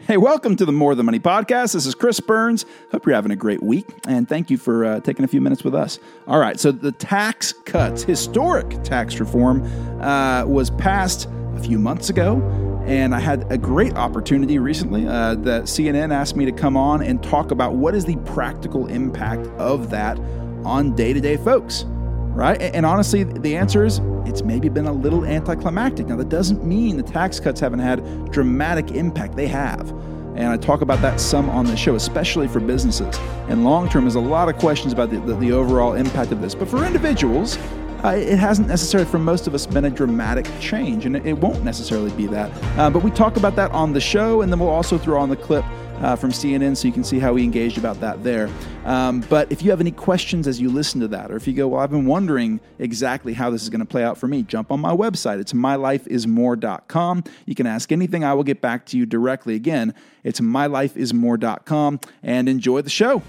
Hey, welcome to the More Than Money podcast. This is Chris Burns. Hope you're having a great week, and thank you for taking a few minutes with us. All right, so the tax cuts, historic tax reform, was passed a few months ago, and I had a great opportunity recently that CNN asked me to come on and talk about what is the practical impact of that on day-to-day folks, right? And honestly, the answer is it's maybe been a little anticlimactic. Now, that doesn't mean the tax cuts haven't had dramatic impact. They have. And I talk about that some on the show, especially for businesses. And long-term, there's a lot of questions about the overall impact of this. But for individuals, it hasn't necessarily, for most of us, been a dramatic change. And it won't necessarily be that. But we talk about that on the show, and then we'll also throw on the clip from CNN so you can see how we engaged about that there. But if you have any questions as you listen to that, or if you go, well, I've been wondering exactly how this is going to play out for me, jump on my website. It's mylifeismore.com. You can ask anything. I will get back to you directly. Again, it's mylifeismore.com, and enjoy the show.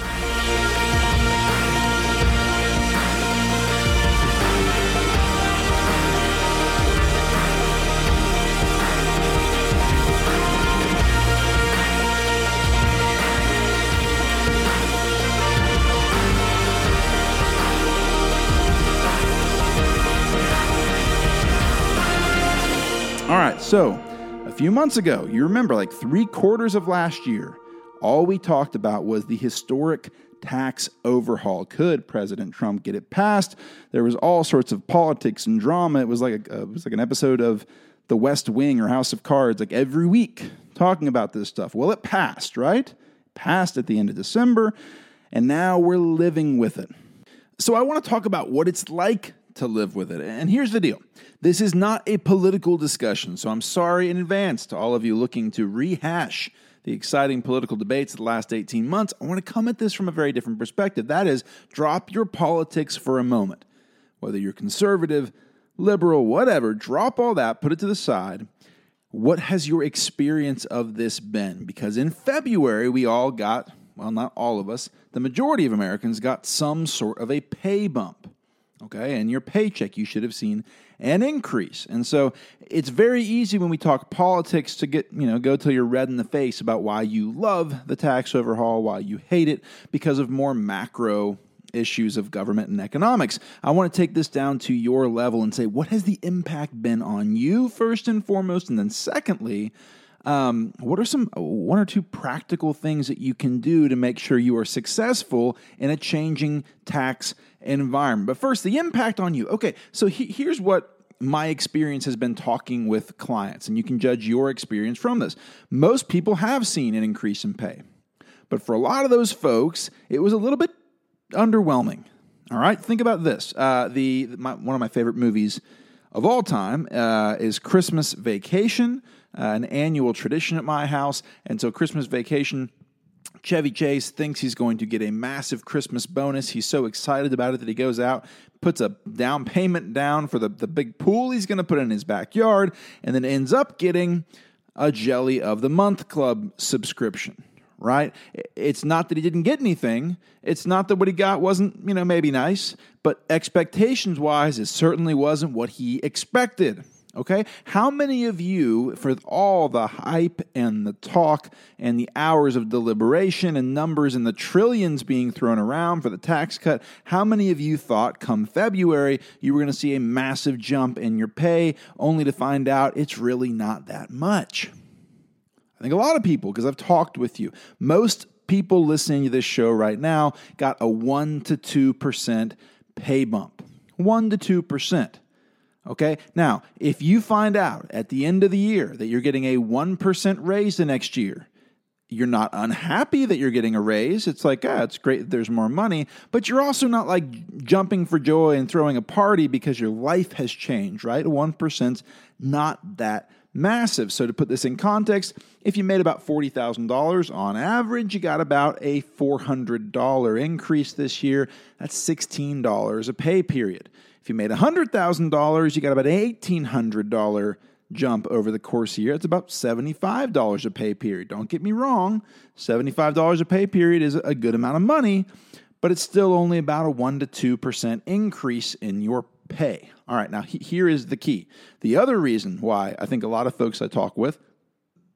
All right, so a few months ago, you remember like 3/4 of last year, all we talked about was the historic tax overhaul. Could President Trump get it passed? There was all sorts of politics and drama. It was like an episode of The West Wing or House of Cards, like every week talking about this stuff. Well, it passed, right? Passed at the end of December, and now we're living with it. So I want to talk about what it's like to live with it. And here's the deal. This is not a political discussion, so I'm sorry in advance to all of you looking to rehash the exciting political debates of the last 18 months. I want to come at this from a very different perspective. That is, drop your politics for a moment. Whether you're conservative, liberal, whatever, drop all that, put it to the side. What has your experience of this been? Because in February, we all got, well, not all of us, the majority of Americans got some sort of a pay bump. Okay, and your paycheck, you should have seen an increase. And so it's very easy when we talk politics to go till you're red in the face about why you love the tax overhaul, why you hate it, because of more macro issues of government and economics. I want to take this down to your level and say, what has the impact been on you, first and foremost? And then secondly, what are some one or two practical things that you can do to make sure you are successful in a changing tax environment? But first, the impact on you. Okay, so here's what my experience has been talking with clients, and you can judge your experience from this. Most people have seen an increase in pay, but for a lot of those folks, it was a little bit underwhelming. All right, think about this. One of my favorite movies of all time is Christmas Vacation, an annual tradition at my house. And so Christmas Vacation, Chevy Chase thinks he's going to get a massive Christmas bonus. He's so excited about it that he goes out, puts a down payment down for the big pool he's going to put in his backyard, and then ends up getting a Jelly of the Month Club subscription. Right? It's not that he didn't get anything. It's not that what he got wasn't, maybe nice, but expectations-wise, it certainly wasn't what he expected. Okay? How many of you, for all the hype and the talk and the hours of deliberation and numbers and the trillions being thrown around for the tax cut, how many of you thought come February you were going to see a massive jump in your pay, only to find out it's really not that much? I think a lot of people, because I've talked with you, most people listening to this show right now got a 1% to 2% pay bump. 1% to 2%. Okay? Now, if you find out at the end of the year that you're getting a 1% raise the next year, you're not unhappy that you're getting a raise. It's like, it's great that there's more money, but you're also not like jumping for joy and throwing a party because your life has changed, right? 1%'s not that massive. So to put this in context, if you made about $40,000 on average, you got about a $400 increase this year. That's $16 a pay period. If you made $100,000, you got about an $1,800 jump over the course of the year. It's about $75 a pay period. Don't get me wrong, $75 a pay period is a good amount of money, but it's still only about a 1% to 2% increase in your pay. All right, now here is the key. The other reason why I think a lot of folks I talk with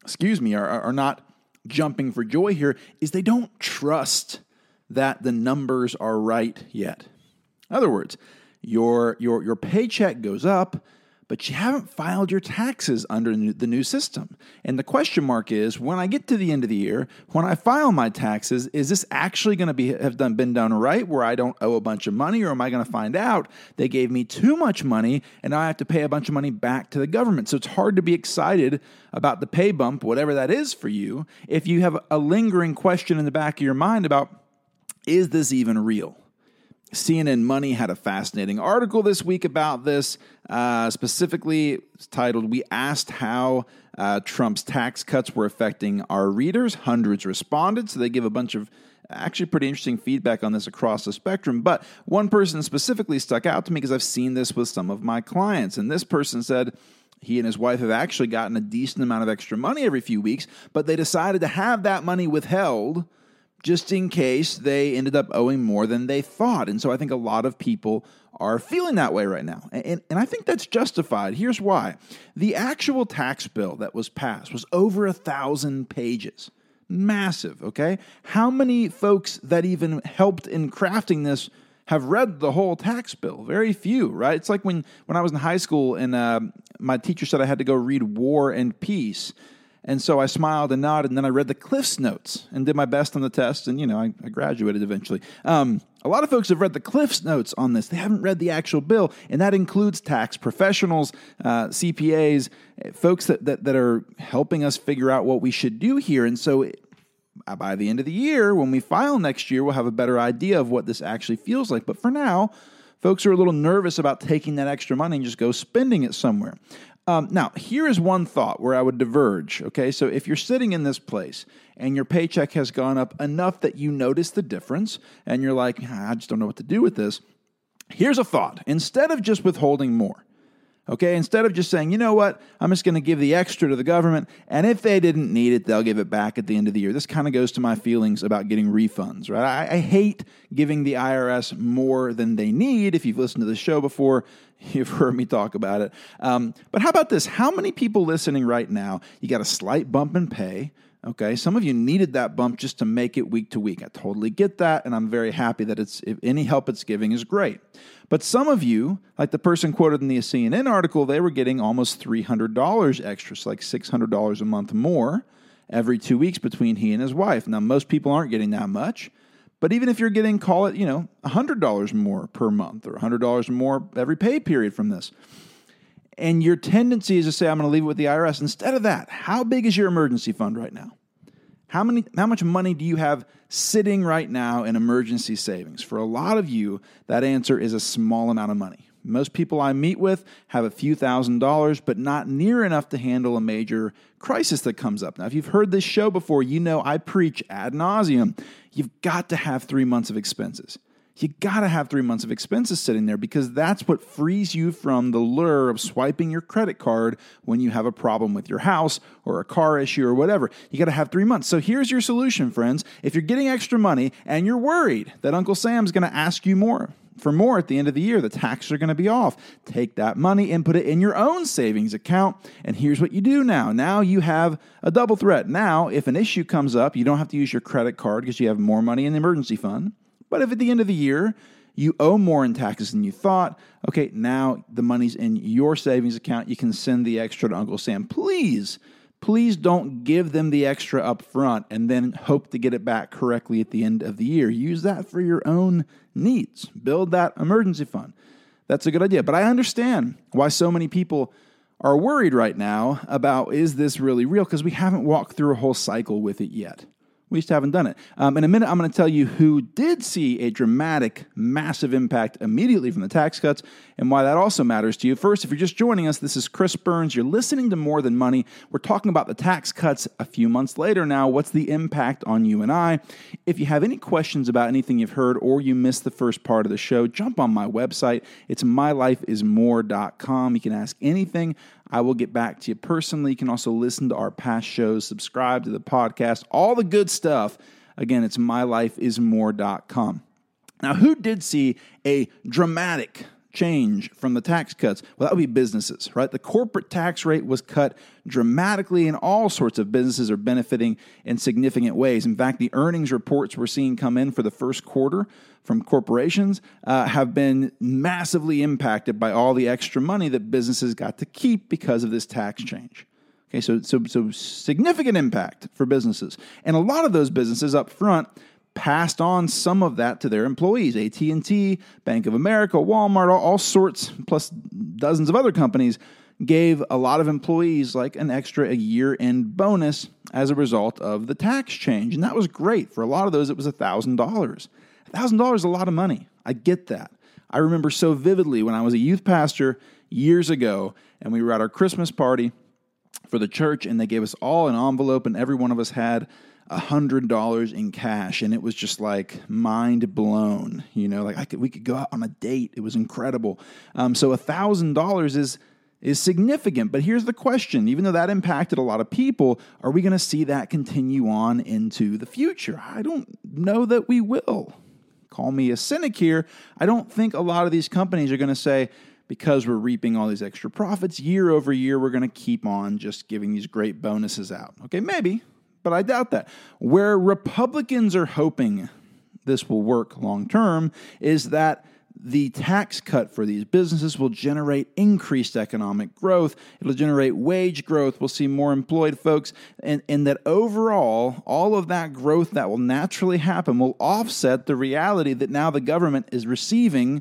are not jumping for joy here is they don't trust that the numbers are right yet. In other words, your paycheck goes up, but you haven't filed your taxes under the new system. And the question mark is, when I get to the end of the year, when I file my taxes, is this actually going to been done right, where I don't owe a bunch of money, or am I going to find out they gave me too much money and now I have to pay a bunch of money back to the government? So it's hard to be excited about the pay bump, whatever that is for you, if you have a lingering question in the back of your mind about, is this even real? CNN Money had a fascinating article this week about this. Specifically, it's titled, "We Asked How Trump's Tax Cuts Were Affecting Our Readers." Hundreds responded, so they give a bunch of actually pretty interesting feedback on this across the spectrum. But one person specifically stuck out to me because I've seen this with some of my clients. And this person said he and his wife have actually gotten a decent amount of extra money every few weeks, but they decided to have that money withheld just in case they ended up owing more than they thought. And so I think a lot of people are feeling that way right now. And I think that's justified. Here's why. The actual tax bill that was passed was over 1,000 pages. Massive, okay? How many folks that even helped in crafting this have read the whole tax bill? Very few, right? It's like when I was in high school and my teacher said I had to go read War and Peace. And so I smiled and nodded, and then I read the Cliff's Notes and did my best on the test, and, I graduated eventually. A lot of folks have read the Cliff's Notes on this. They haven't read the actual bill, and that includes tax professionals, CPAs, folks that are helping us figure out what we should do here. And so by the end of the year, when we file next year, we'll have a better idea of what this actually feels like. But for now, folks are a little nervous about taking that extra money and just go spending it somewhere. Now, here is one thought where I would diverge, okay? So if you're sitting in this place and your paycheck has gone up enough that you notice the difference and you're like, I just don't know what to do with this, here's a thought. Instead of just withholding more, okay, instead of just saying, you know what, I'm just going to give the extra to the government, and if they didn't need it, they'll give it back at the end of the year. This kind of goes to my feelings about getting refunds, right? I hate giving the IRS more than they need. If you've listened to the show before, you've heard me talk about it. But how about this? How many people listening right now, you got a slight bump in pay, okay? Some of you needed that bump just to make it week to week. I totally get that, and I'm very happy that if any help it's giving is great. But some of you, like the person quoted in the CNN article, they were getting almost $300 extra, so like $600 a month more every 2 weeks between he and his wife. Now, most people aren't getting that much, but even if you're getting, call it, $100 more per month or $100 more every pay period from this, and your tendency is to say, I'm going to leave it with the IRS. Instead of that, how big is your emergency fund right now? How much money do you have sitting right now in emergency savings? For a lot of you, that answer is a small amount of money. Most people I meet with have a few $1,000s, but not near enough to handle a major crisis that comes up. Now, if you've heard this show before, you know I preach ad nauseum. You've got to have 3 months of expenses. You got to have 3 months of expenses sitting there because that's what frees you from the lure of swiping your credit card when you have a problem with your house or a car issue or whatever. You got to have 3 months. So here's your solution, friends. If you're getting extra money and you're worried that Uncle Sam's going to ask you more at the end of the year, the taxes are going to be off, take that money and put it in your own savings account. And here's what you do now. Now you have a double threat. Now, if an issue comes up, you don't have to use your credit card because you have more money in the emergency fund. But if at the end of the year, you owe more in taxes than you thought, okay, now the money's in your savings account. You can send the extra to Uncle Sam. Please don't give them the extra up front and then hope to get it back correctly at the end of the year. Use that for your own needs. Build that emergency fund. That's a good idea. But I understand why so many people are worried right now about, is this really real? Because we haven't walked through a whole cycle with it yet. We just haven't done it. In a minute, I'm going to tell you who did see a dramatic, massive impact immediately from the tax cuts and why that also matters to you. First, if you're just joining us, this is Chris Burns. You're listening to More Than Money. We're talking about the tax cuts a few months later now. What's the impact on you and I? If you have any questions about anything you've heard or you missed the first part of the show, jump on my website. It's mylifeismore.com. You can ask anything. I will get back to you personally. You can also listen to our past shows, subscribe to the podcast, all the good stuff. Again, it's mylifeismore.com. Now, who did see a dramatic change from the tax cuts? Well, that would be businesses, right? The corporate tax rate was cut dramatically, and all sorts of businesses are benefiting in significant ways. In fact, the earnings reports we're seeing come in for the first quarter from corporations have been massively impacted by all the extra money that businesses got to keep because of this tax change. Okay, so significant impact for businesses. And a lot of those businesses up front passed on some of that to their employees. AT&T, Bank of America, Walmart, all sorts, plus dozens of other companies, gave a lot of employees like an extra year-end bonus as a result of the tax change. And that was great. For a lot of those, it was $1,000. $1,000 is a lot of money. I get that. I remember so vividly when I was a youth pastor years ago, and we were at our Christmas party for the church, and they gave us all an envelope, and every one of us had $100 in cash, and it was just like mind blown. Like we could go out on a date. It was incredible. So $1,000 is significant. But here's the question: even though that impacted a lot of people, are we going to see that continue on into the future? I don't know that we will. Call me a cynic here. I don't think a lot of these companies are going to say, because we're reaping all these extra profits year over year, we're going to keep on just giving these great bonuses out. Okay, maybe, but I doubt that. Where Republicans are hoping this will work long term is that the tax cut for these businesses will generate increased economic growth. It'll generate wage growth. We'll see more employed folks. And that overall, all of that growth that will naturally happen will offset the reality that now the government is receiving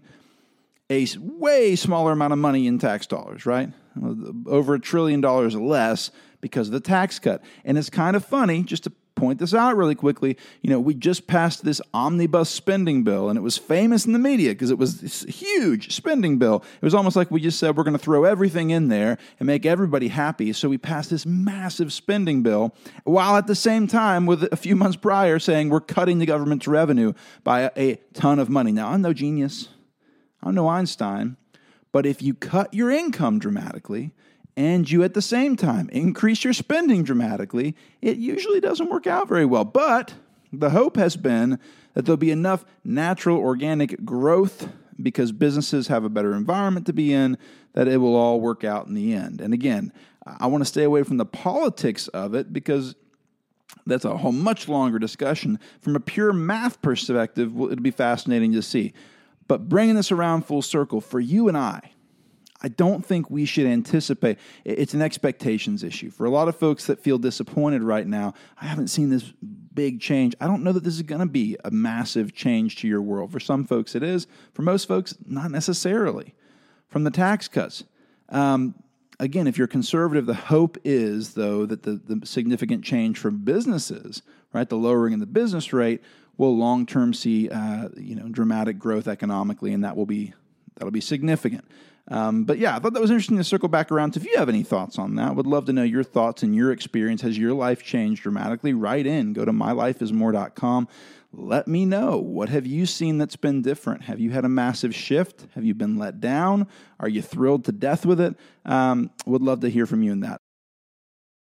a way smaller amount of money in tax dollars, right? Over $1 trillion less because of the tax cut. And it's kind of funny, just to point this out really quickly, we just passed this omnibus spending bill, and it was famous in the media because it was this huge spending bill. It was almost like we just said we're going to throw everything in there and make everybody happy. So we passed this massive spending bill, while at the same time, with a few months prior, saying we're cutting the government's revenue by a ton of money. Now, I'm no genius. I'm no Einstein, but if you cut your income dramatically and you at the same time increase your spending dramatically, it usually doesn't work out very well. But the hope has been that there'll be enough natural organic growth because businesses have a better environment to be in, that it will all work out in the end. And again, I want to stay away from the politics of it because that's a whole much longer discussion. From a pure math perspective, it'll be fascinating to see. But bringing this around full circle, for you and I don't think we should anticipate. It's an expectations issue. For a lot of folks that feel disappointed right now, I haven't seen this big change. I don't know that this is going to be a massive change to your world. For some folks it is. For most folks, not necessarily. From the tax cuts. Again, if you're conservative, the hope is, though, that the significant change for businesses, right, the lowering in the business rate, will long-term see dramatic growth economically, and that'll be significant. But yeah, I thought that was interesting to circle back around. So if you have any thoughts on that, would love to know your thoughts and your experience. Has your life changed dramatically? Write in. Go to mylifeismore.com. Let me know. What have you seen that's been different? Have you had a massive shift? Have you been let down? Are you thrilled to death with it? Would love to hear from you in that.